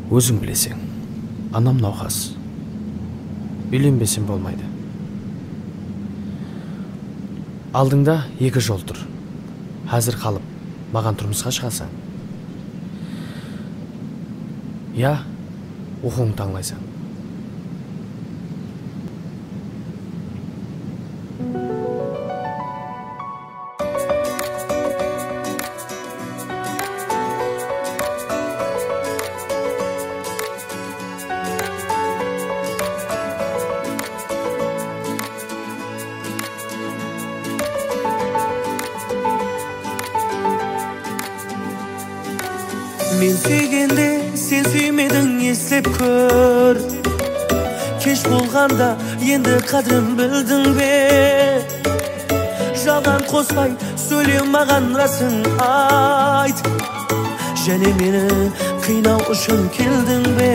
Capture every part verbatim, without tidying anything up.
Өзің білесең, анам науқас. Үйленбесем болмайды. Алдыңда екі жол тұр. Әзір қалып, маған тұрмысқа шығасаң. Я, оқуыңды таңдайсың. Мен сүйгенде сен сүймедің, естеп көр. Кеш болғанда енді қадірін білдің бе? Жалған қоспай сөйле маған расын айт. Және мені қинау үшін келдің бе?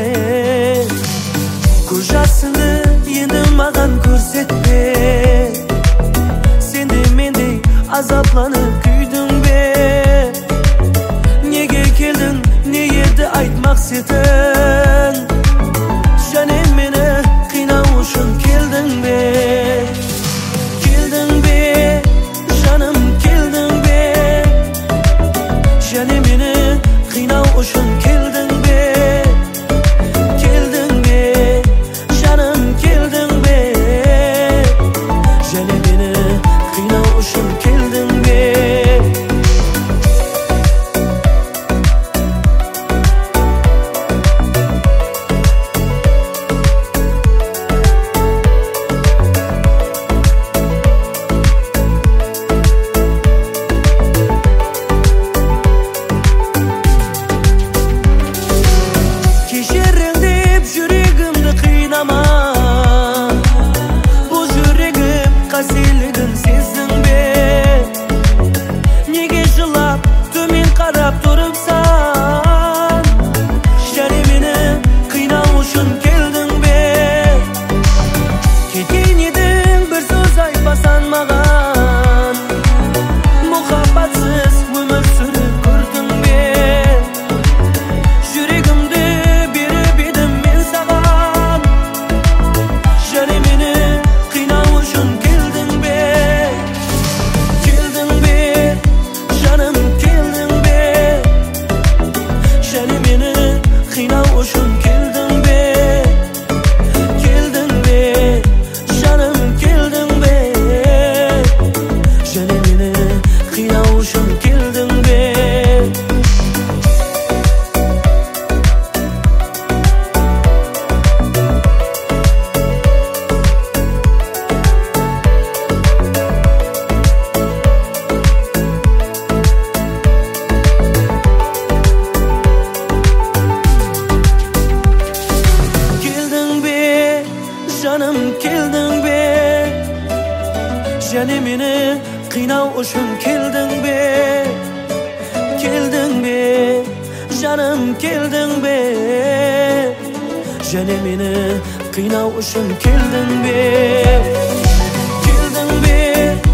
Көз жасыңды енді маған көрсетпе. Сен де мендей азапланып күйдің бе? Неге келдің, не еді айт мақсатың? Және мені қинау үшін келдің бе? Келдің бе, жаным, келдің бе? Және мені қинау үшін келдің бе? Келдің бе, жаным, келдің бе? Және мені қинау үшін келдің бе? Жаным, келдің бе? Және мені қинау үшін келдің бе? Келдің бе? Жаным, келдің бе? Және мені қинау үшін келдің бе? Келдің бе?